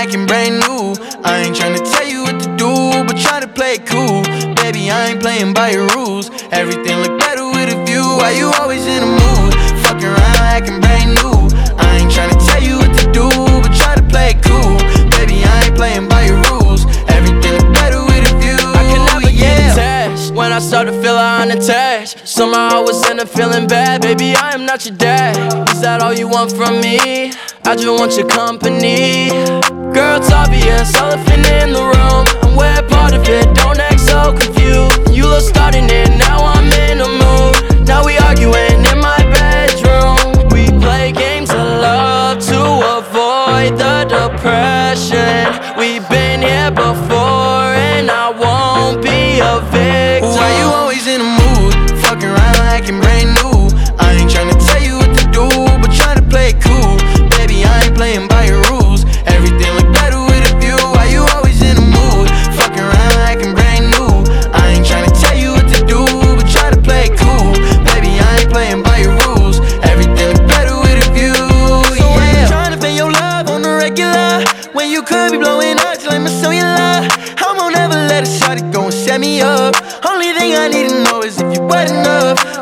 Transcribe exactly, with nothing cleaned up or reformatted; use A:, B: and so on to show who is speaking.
A: acting brand new. I ain't tryna tell you what to do, but try to play it cool. Baby, I ain't playing by your rules. Everything look better with a view. Why you always in the mood? Fucking around acting brand new. I ain't tryna tell you what to do, but try to play it cool. Baby, I ain't playing by your rules. Everything look better with a view.
B: I can never
A: yeah.
B: get attached when I start to feel unattached. Somehow I was in a feeling bad. Baby, I am not your dad. Is that all you want from me? I just want your company. Girl, it's obvious, elephant in the room, and we're part of it, don't act so confused. You look starting it, now I'm in a mood. Now we arguing in my bedroom. We play games of love to avoid the depression. We've been here before and I won't be a victim.
A: Why you always in the mood? Fucking around acting brand new. I ain't tryna tell you what to do, but try to play it cool. Baby, I ain't playing by your rules. Everything look better with a view. Why you always in the mood? Fucking around acting brand new. I ain't tryna tell you what to do, but try to play it cool. Baby, I ain't playing by your rules. Everything look better with a view. So yeah. Why you tryna pay your love on the regular when you could be blowing up like my cellular? I won't ever let a shawty go and set me up. Only thing I need to know is if you wet enough.